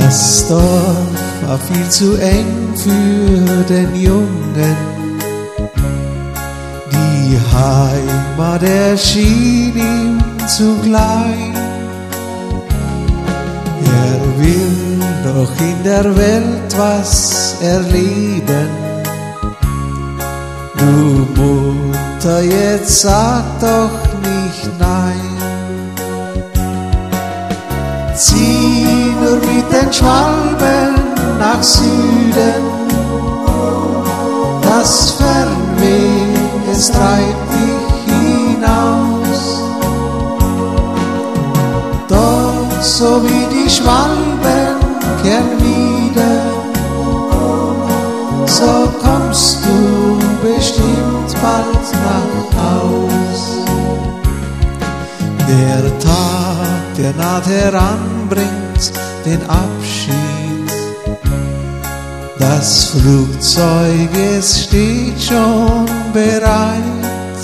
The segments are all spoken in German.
Das Dorf war viel zu eng für den Jungen. Die Heimat erschien ihm zu klein. Er will doch in der Welt was erleben. Du Mutter, jetzt sag doch nicht nein. Zieh nur mit den Schwalben nach Süden, das Fernweh, es treibt dich hinaus. Doch so wie die Schwalben kehren wieder, so kommst du bestimmt bald nach Haus. Der Tag, der naht heranbringt den Abschied. Das Flugzeug, es steht schon bereit.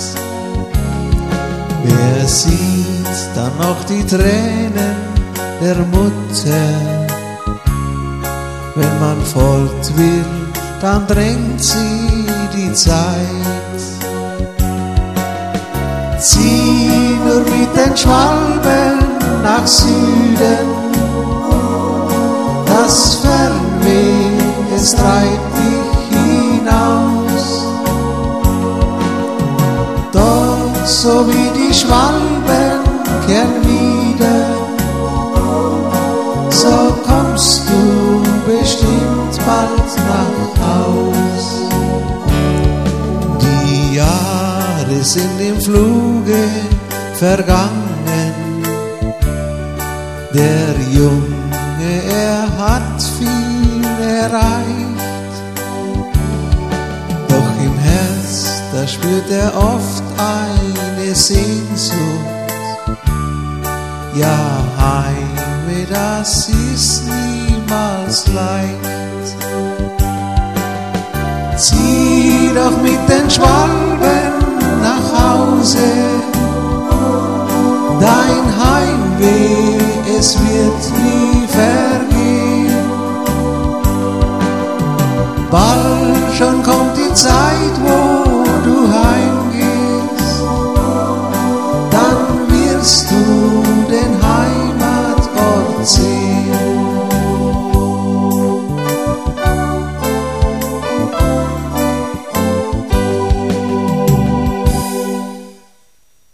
Wer sieht dann noch die Tränen der Mutter? Wenn man fort will, dann drängt sie die Zeit. Zieh nur mit den Schwalben nach Süden, das Fernweh, es treibt dich hinaus. Doch so wie die Schwalben kehren wieder, so kommst du bestimmt bald nach Haus. Die Jahre sind im Fluge vergangen. Der Junge, er hat viel erreicht. Doch im Herz, da spürt er oft eine Sehnsucht. Ja, Heimweh, das ist niemals leicht. Zieh doch mit den Schwalben nach Hause, dein Heimweh, es wird nie